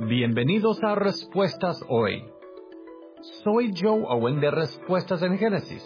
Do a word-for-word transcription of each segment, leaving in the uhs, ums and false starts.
Bienvenidos a Respuestas Hoy. Soy Joe Owen de Respuestas en Génesis.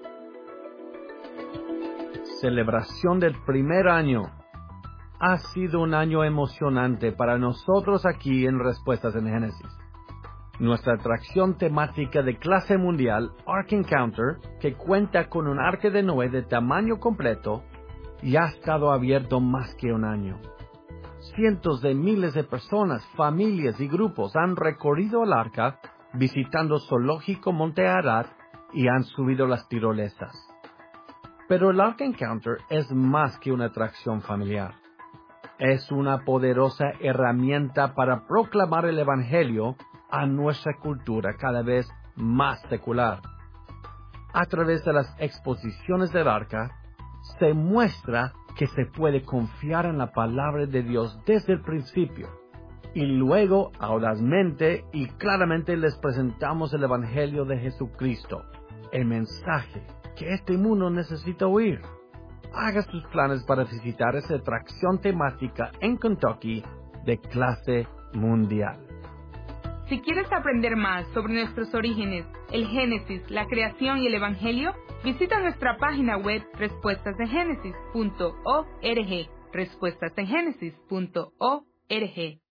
Celebración del primer año. Ha sido un año emocionante para nosotros aquí en Respuestas en Génesis. Nuestra atracción temática de clase mundial, Ark Encounter, que cuenta con un arca de Noé de tamaño completo, ya ha estado abierto más que un año. Cientos de miles de personas, familias y grupos han recorrido el arca, visitando Zoológico Monte Arad y han subido las tirolesas. Pero el Ark Encounter es más que una atracción familiar. Es una poderosa herramienta para proclamar el Evangelio a nuestra cultura cada vez más secular. A través de las exposiciones del arca, se muestra que se puede confiar en la palabra de Dios desde el principio. Y luego, audazmente y claramente les presentamos el Evangelio de Jesucristo, el mensaje que este mundo necesita oír. Haga sus planes para visitar esa atracción temática en Kentucky de clase mundial. Si quieres aprender más sobre nuestros orígenes, el Génesis, la creación y el Evangelio, visita nuestra página web respuestas en génesis punto org, respuestas en génesis punto org.